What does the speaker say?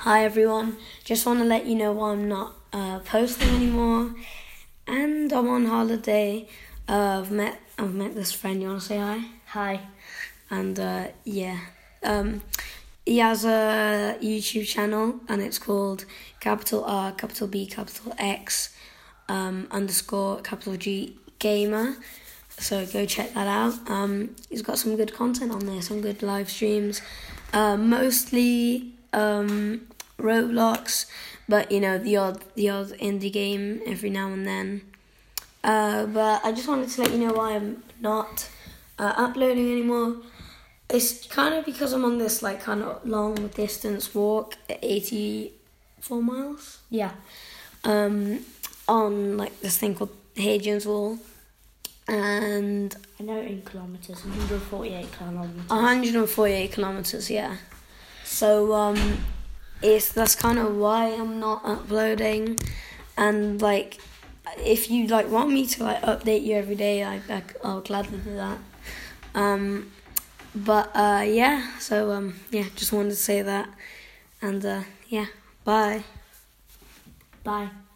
Hi everyone, just want to let you know why I'm not posting anymore, and I'm on holiday. I've met this friend. You want to say hi? Hi. And he has a YouTube channel, and it's called capital R, capital B, capital X, underscore capital G Gamer. So go check that out. He's got some good content on there, some good live streams, mostly Roblox, but the odd indie game every now and then. But I just wanted to let you know why I'm not uploading anymore. It's kind of because I'm on this kind of long distance walk at 84 miles. Yeah. On this thing called Hadrian's Wall. And I know in kilometres, 148 kilometres. 148 kilometres, yeah. So that's kind of why I'm not uploading. And if you want me to update you every day, I'll gladly do that. Just wanted to say that. And bye. Bye.